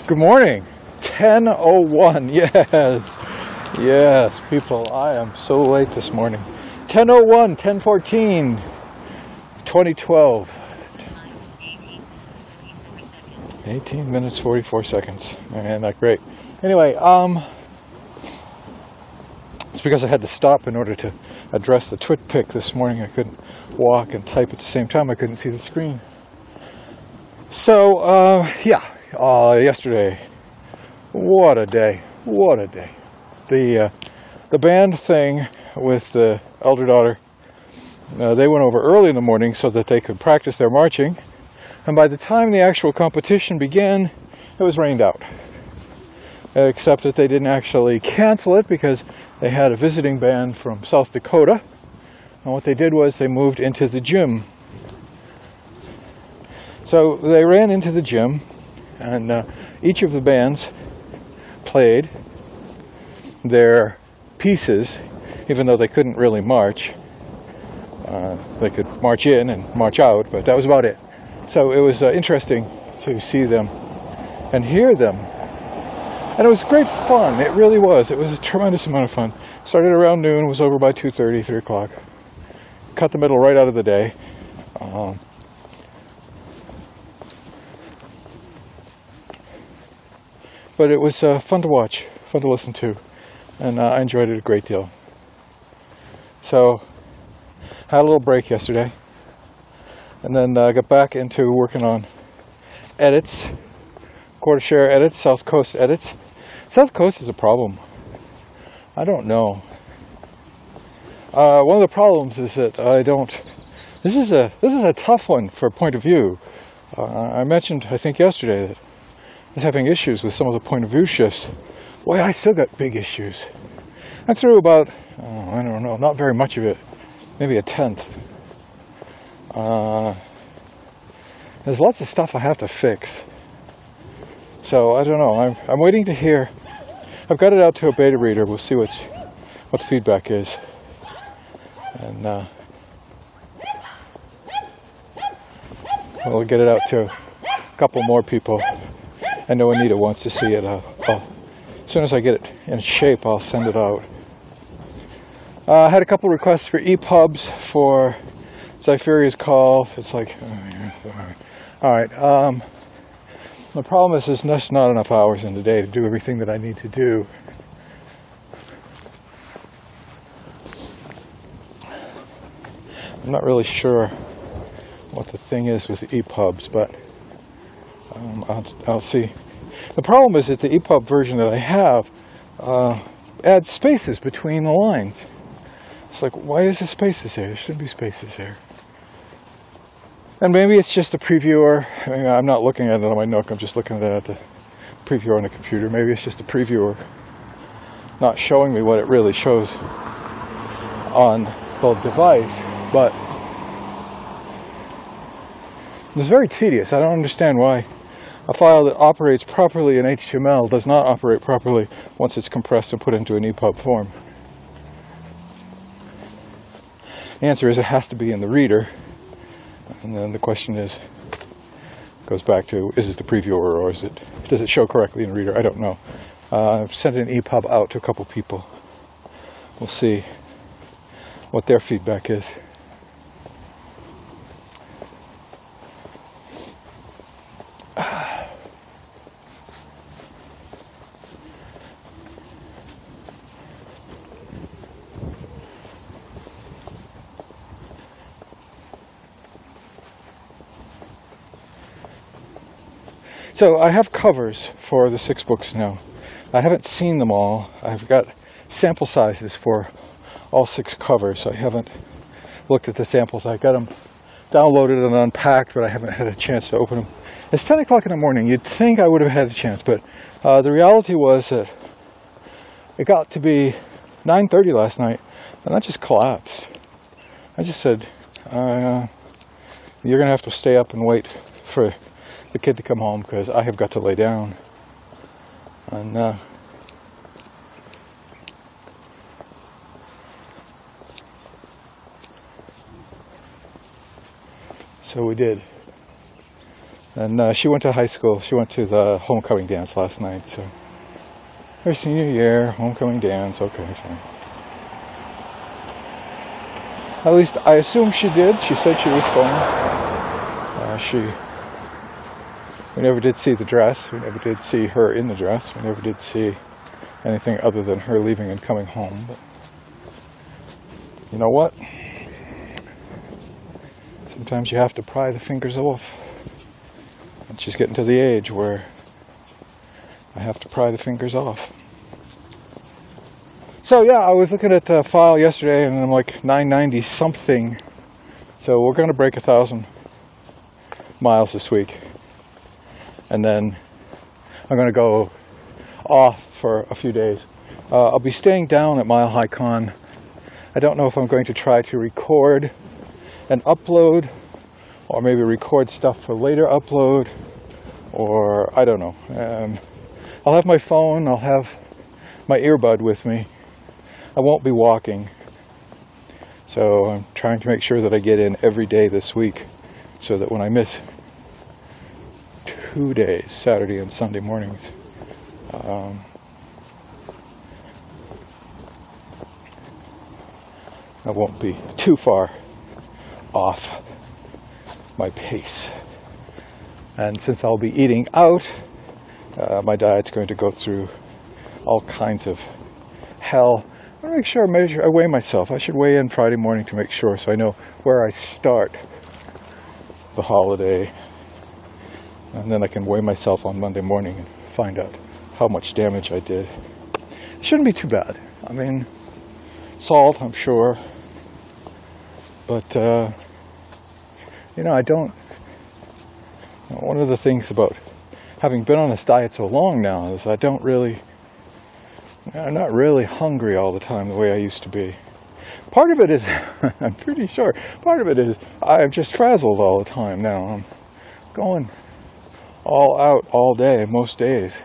Good morning. 10:01. Yes. Yes, people, I am so late this morning. 10:01, 10:14, 2012. 18 minutes, 44 seconds. Man, not great. Anyway, it's because I had to stop in order to address the TwitPic this morning. I couldn't walk and type at the same time. I couldn't see the screen. So, yesterday, what a day, what a day. The band thing with the elder daughter, they went over early in the morning so that they could practice their marching, and by the time the actual competition began, it was rained out. Except that they didn't actually cancel it because they had a visiting band from South Dakota, and what they did was they moved into the gym. So they ran into the gym, and each of the bands played their pieces, even though they couldn't really march. They could march in and march out, but that was about it. So it was interesting to see them and hear them. And it was great fun. It really was. It was a tremendous amount of fun. Started around noon, was over by 2:30, 3 o'clock. Cut the middle right out of the day. But it was fun to watch, fun to listen to, and I enjoyed it a great deal. So, had a little break yesterday, and then got back into working on edits, quarter share edits, South Coast edits. South Coast is a problem. I don't know. One of the problems is that I don't. This is a tough one for point of view. I mentioned, I think yesterday, that I was having issues with some of the point of view shifts. Boy, I still got big issues. I threw about, I don't know, not very much of it, maybe a tenth. There's lots of stuff I have to fix. So I don't know. I'm waiting to hear. I've got it out to a beta reader. We'll see what the feedback is, and we'll get it out to a couple more people. I know Anita wants to see it. As soon as I get it in shape, I'll send it out. I had a couple requests for EPUBs for Zypheria's Call. It's like, all right. The problem is there's just not enough hours in the day to do everything that I need to do. I'm not really sure what the thing is with EPUBs, but I'll see. The problem is that the EPUB version that I have adds spaces between the lines. It's like, why is there spaces there? There shouldn't be spaces there. And maybe it's just a previewer. I mean, I'm not looking at it on my Nook. I'm just looking at the previewer on the computer. Maybe it's just a previewer not showing me what it really shows on the device. But it's very tedious. I don't understand why a file that operates properly in HTML does not operate properly once it's compressed and put into an EPUB form. The answer is it has to be in the reader. And then the question goes back to, is it the previewer or does it show correctly in the reader? I don't know. I've sent an EPUB out to a couple people. We'll see what their feedback is. So I have covers for the 6 books now. I haven't seen them all. I've got sample sizes for all 6 covers. I haven't looked at the samples. I got them downloaded and unpacked, but I haven't had a chance to open them. It's 10 o'clock in the morning. You'd think I would have had a chance, but the reality was that it got to be 9:30 last night, and I just collapsed. I just said, you're going to have to stay up and wait for the kid to come home because I have got to lay down. And so we did. And she went to high school. She went to the homecoming dance last night. So her senior year, homecoming dance. Okay, fine. At least I assume she did. She said she was going. We never did see the dress. We never did see her in the dress. We never did see anything other than her leaving and coming home. But you know what? Sometimes you have to pry the fingers off. And she's getting to the age where I have to pry the fingers off. So yeah, I was looking at the file yesterday and I'm like 990 something. So we're going to break 1,000 miles this week. And then I'm going to go off for a few days. I'll be staying down at Mile High Con. I don't know if I'm going to try to record and upload, or maybe record stuff for later upload, or I don't know. I'll have my phone, I'll have my earbud with me. I won't be walking. So I'm trying to make sure that I get in every day this week, so that when I miss 2 days, Saturday and Sunday mornings, I won't be too far off my pace. And since I'll be eating out, my diet's going to go through all kinds of hell. I want to make sure I weigh myself. I should weigh in Friday morning to make sure, so I know where I start the holiday. And then I can weigh myself on Monday morning and find out how much damage I did. It shouldn't be too bad. I mean, salt, I'm sure. But, I don't... One of the things about having been on this diet so long now is I'm not really hungry all the time the way I used to be. Part of it is, I'm pretty sure, part of it is I'm just frazzled all the time now. I'm going all out all day, most days.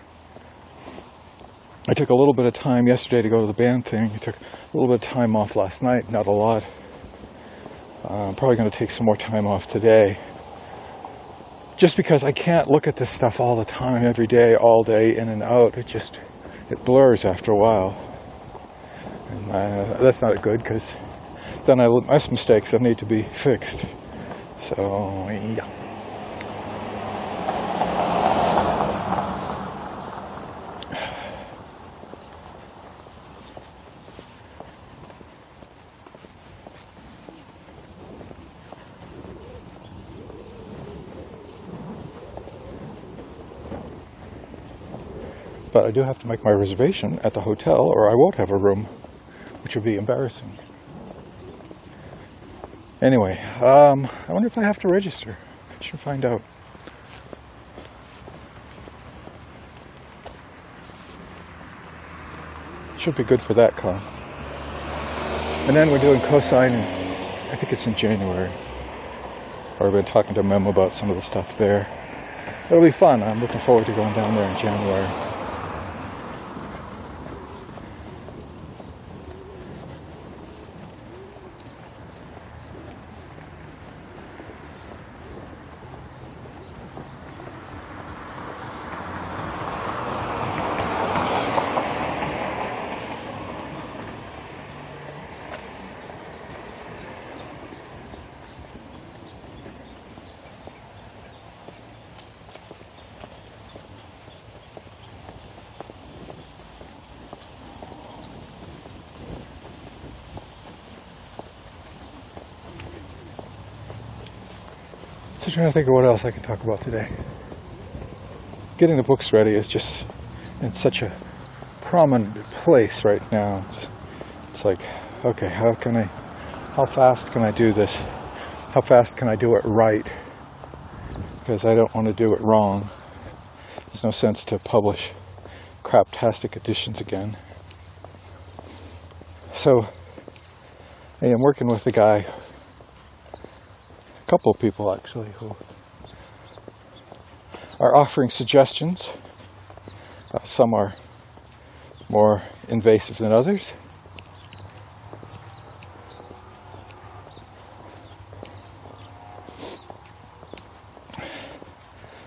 I took a little bit of time yesterday to go to the band thing. I took a little bit of time off last night, not a lot. I'm probably going to take some more time off today. Just because I can't look at this stuff all the time, every day, all day, in and out. It blurs after a while. And that's not good, because then I make mistakes that need to be fixed. So, yeah. But I do have to make my reservation at the hotel, or I won't have a room, which would be embarrassing. Anyway, I wonder if I have to register. I should find out. Should be good for that con. And then we're doing cosine, I think it's in January. Or I've been talking to Mem about some of the stuff there. It'll be fun. I'm looking forward to going down there in January. I'm trying to think of what else I can talk about today. Getting the books ready is just in such a prominent place right now. It's like, okay, how fast can I do this? How fast can I do it right? Because I don't want to do it wrong. There's no sense to publish craptastic editions again. So, I am working with a guy, a couple of people actually, who are offering suggestions. Some are more invasive than others.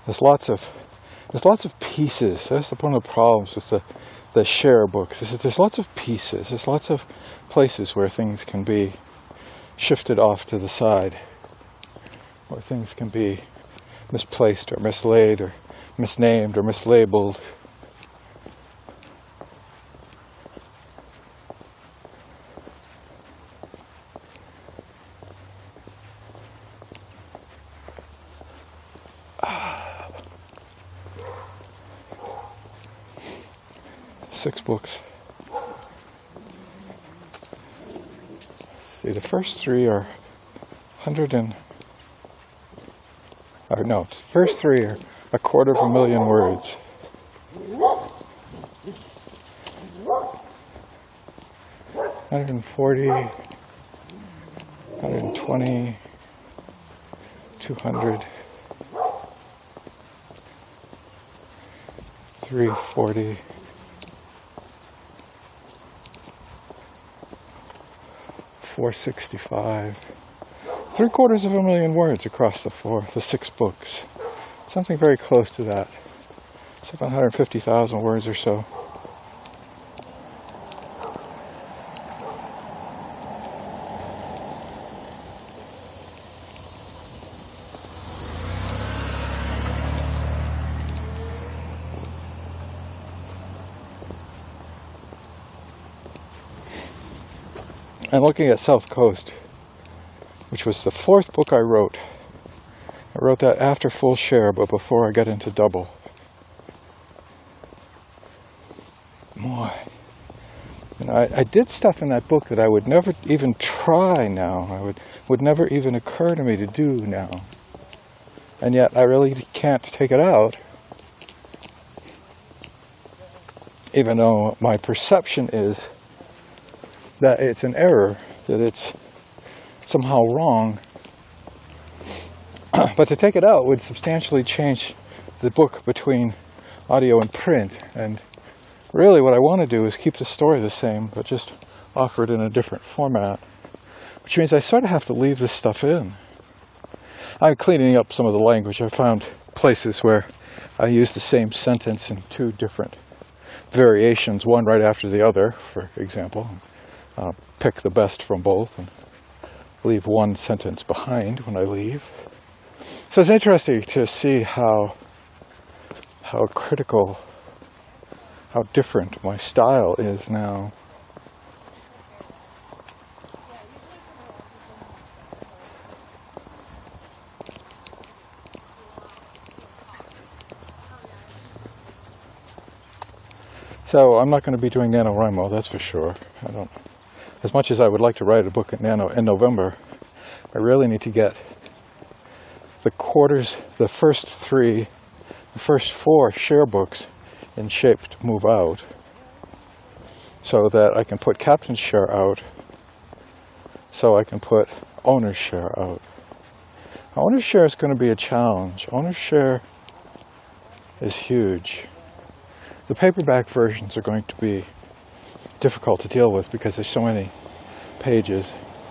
there's lots of pieces. That's one of the problems with the share books. Is that there's lots of pieces. There's lots of places where things can be shifted off to the side, where things can be misplaced or mislaid or misnamed or mislabeled. Six books. See, the first three are 100 and... Or no, the first three are 250,000 words. $140, $120, $200, $340, $465, 750,000 words across the six books. Something very close to that. 750,000 words or so. And looking at South Coast, which was the fourth book I wrote. I wrote that after Full Share, but before I got into Double. Boy. You know, I did stuff in that book that I would never even try now. Would never even occur to me to do now. And yet I really can't take it out. Even though my perception is that it's an error, that it's somehow wrong. But to take it out would substantially change the book between audio and print. And really what I want to do is keep the story the same, but just offer it in a different format. Which means I sort of have to leave this stuff in. I'm cleaning up some of the language. I found places where I use the same sentence in two different variations, one right after the other, for example. Pick the best from both and leave one sentence behind when I leave. So it's interesting to see how critical, how different my style is now. So I'm not going to be doing NaNoWriMo, that's for sure. As much as I would like to write a book in November, I really need to get the first four share books in shape to move out, so that I can put Captain's Share out, so I can put Owner's Share out. Owner's Share is going to be a challenge. Owner's Share is huge. The paperback versions are going to be difficult to deal with because there's so many pages.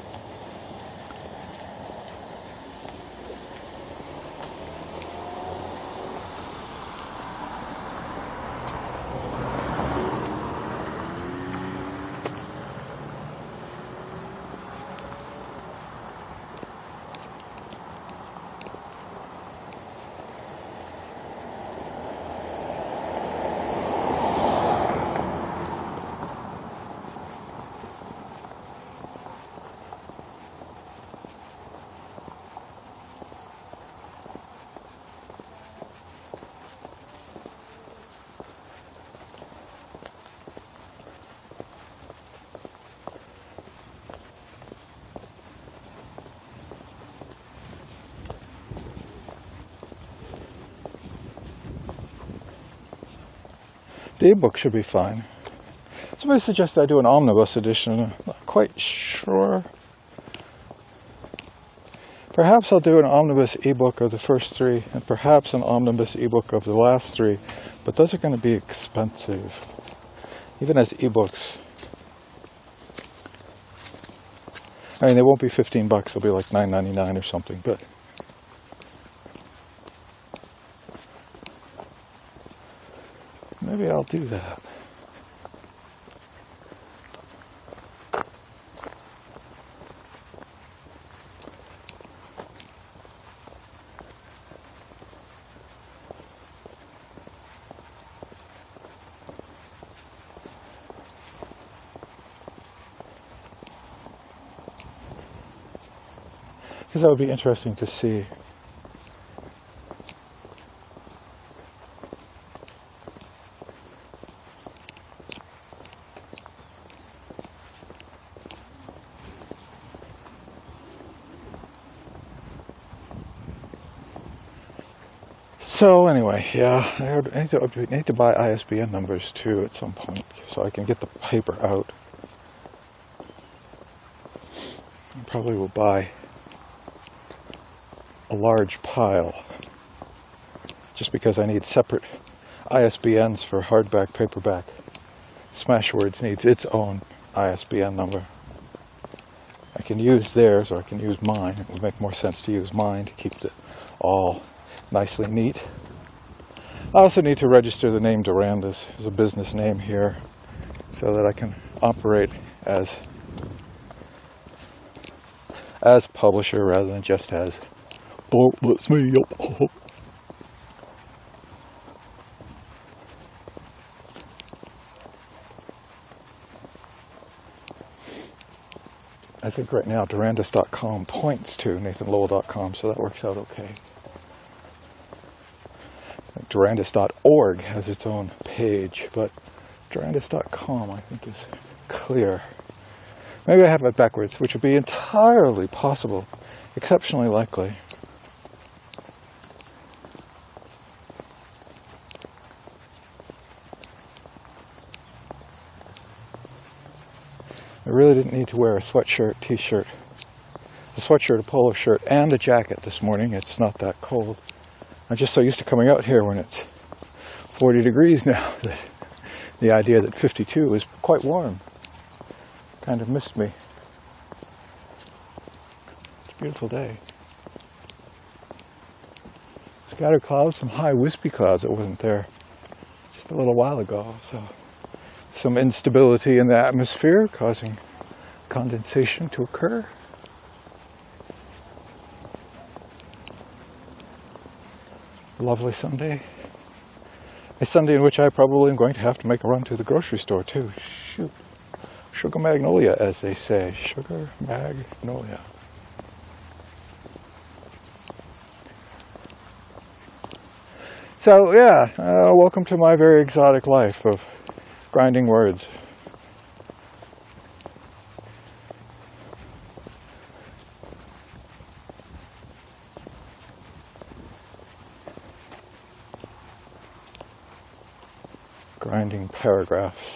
The ebook should be fine. Somebody suggested I do an omnibus edition. I'm not quite sure. Perhaps I'll do an omnibus ebook of the first three, and perhaps an omnibus ebook of the last three, but those are going to be expensive, even as ebooks. I mean, they won't be $15, they'll be like $9.99 or something, but maybe I'll do that. Because that would be interesting to see. So anyway, yeah, I need to buy ISBN numbers too at some point so I can get the paper out. I probably will buy a large pile just because I need separate ISBNs for hardback, paperback. Smashwords needs its own ISBN number. I can use theirs or I can use mine. It would make more sense to use mine to keep it all nicely neat. I also need to register the name Durandus as a business name here so that I can operate as publisher rather than just as that's me. I think right now Durandus.com points to NathanLowell.com, so that works out okay. Durandus.org has its own page, but Durandus.com I think is clear. Maybe I have it backwards, which would be entirely possible, exceptionally likely. I really didn't need to wear a sweatshirt, t-shirt, a sweatshirt, a polo shirt, and a jacket this morning. It's not that cold. I'm just so used to coming out here when it's 40 degrees now that the idea that 52 is quite warm kind of missed me. It's a beautiful day. Scattered clouds, some high wispy clouds that wasn't there just a little while ago. So some instability in the atmosphere causing condensation to occur. A lovely Sunday. A Sunday in which I probably am going to have to make a run to the grocery store too. Shoot. Sugar magnolia, as they say. Sugar magnolia. So yeah, welcome to my very exotic life of grinding words. Grinding paragraphs.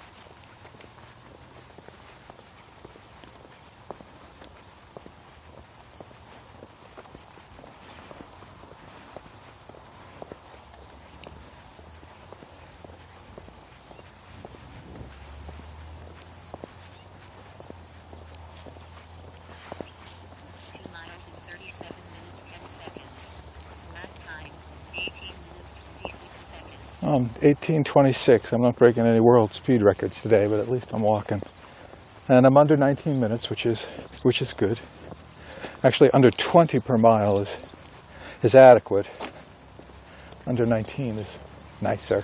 Oh, 18:26. I'm not breaking any world speed records today, but at least I'm walking. And I'm under 19 minutes, which is good. Actually, under 20 per mile is adequate. Under 19 is nicer.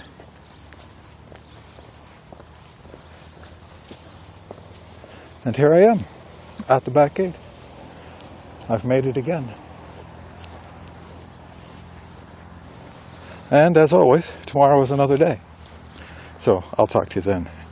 And here I am, at the back gate. I've made it again. And as always, tomorrow is another day. So I'll talk to you then.